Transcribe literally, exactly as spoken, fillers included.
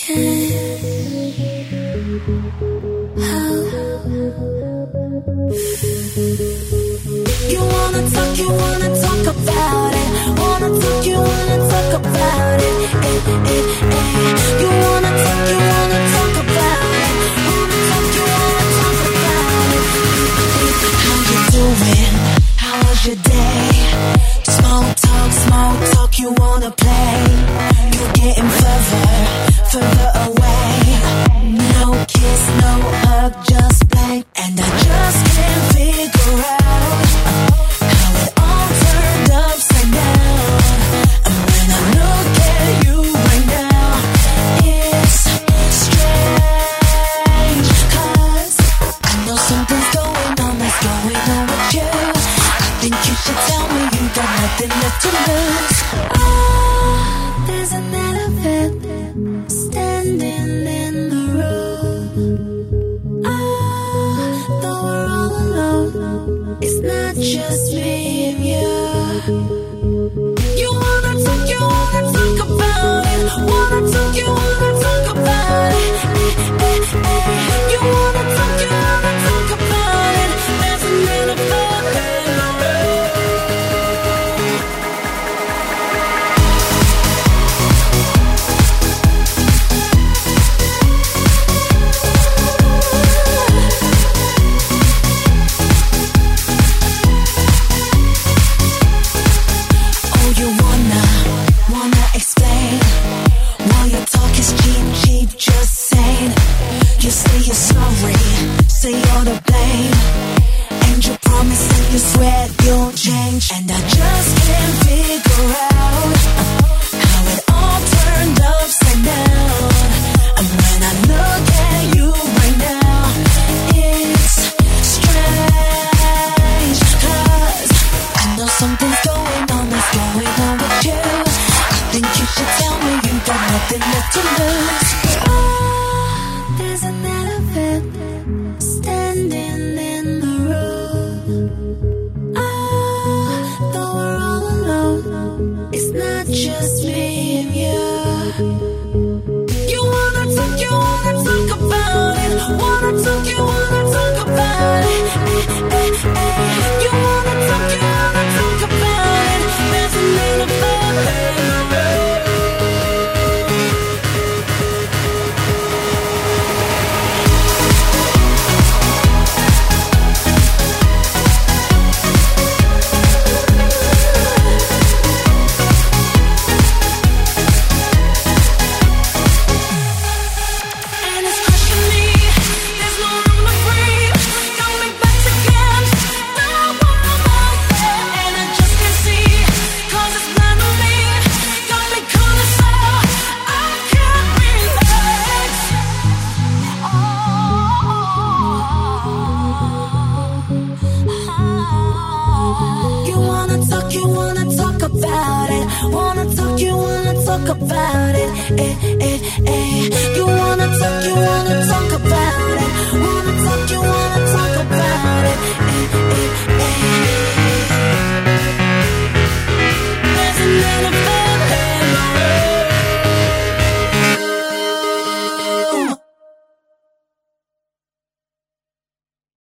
You wanna talk, you wanna talk about it. Wanna talk, you wanna talk about it. Eh, eh, eh. You wanna talk, you wanna talk about it. Wanna talk, you wanna talk about it. How you doing? How was your day? Small talk, small talk, you wanna play. You're getting further, further away. No kiss, no hug, just blank. And I just can't figure out how it all turned upside down. And when I look at you right now, it's strange. Cause I know something's going on that's going on with you. I think you should tell me you got nothing left to lose. Oh, there's an elephant standing in the room. Oh, though we're all alone, it's not just me and you. You wanna talk, you wanna talk about it. Wanna talk, you wanna talk about it. Eh, eh, eh. You wanna talk, you wanna talk about it. There's an elephant in the room. Oh, you wanna, wanna explain? While your talk is cheap, cheap, just saying. You say you're sorry, say you're to blame. And you promise and you swear you'll change. And I just can't figure out how it all turned upside down. And when I look at you right now, it's strange. Cause I know something's going on that's going on with you. I think you should tell me you got nothing left to lose. Oh, there's an elephant standing in the room. Oh, though we're all alone, it's not just me and you. You wanna talk, you wanna talk about it. Wanna talk, you wanna talk about it. Eh, eh, eh. You wanna talk, you wanna talk about it. There's an elephant in the room. And it's crushing me. There's no room to breathe. Got me back again. Now I'm out there and I just can't see. Cause it's blind on me. Got me calling so I can't relax. You wanna talk, you wanna talk about it. Wanna talk, you wanna talk about it. Eh, eh, eh. You wanna talk, you wanna